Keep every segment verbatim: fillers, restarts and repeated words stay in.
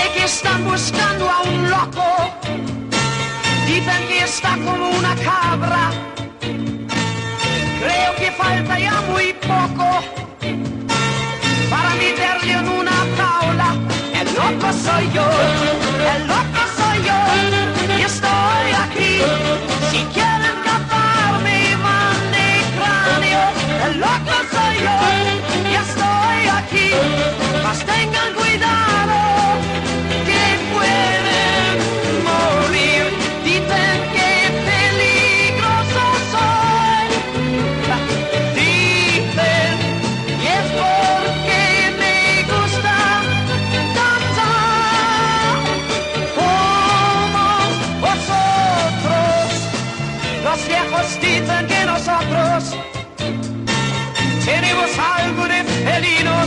Sé que están buscando a un loco, dicen que está como una cabra. Creo que falta ya muy poco para meterle en una jaula. El loco soy yo, el loco soy yo, y estoy aquí. Si quieren caparme van de cráneo. El loco soy yo, y estoy aquí. Mas tengan cuidado que pueden morir. Dicen que peligroso soy. Dicen, y es porque me gusta danzar como vosotros. Los viejos dicen que nosotros tenemos algo de felinos,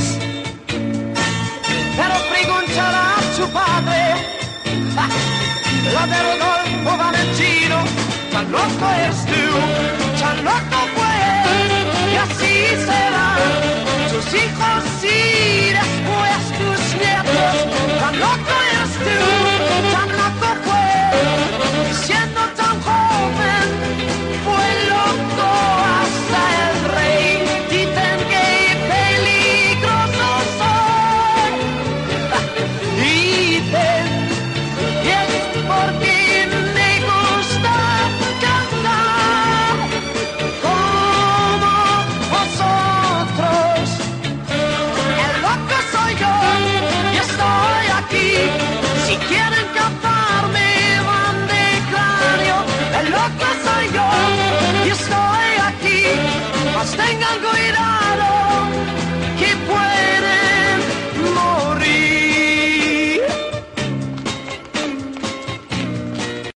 pero preguntará a su padre, ja, la de Rodolfo Valentino. Tan loco eres tú, tan loco fue, y así serán tus hijos y después tus nietos. Tan loco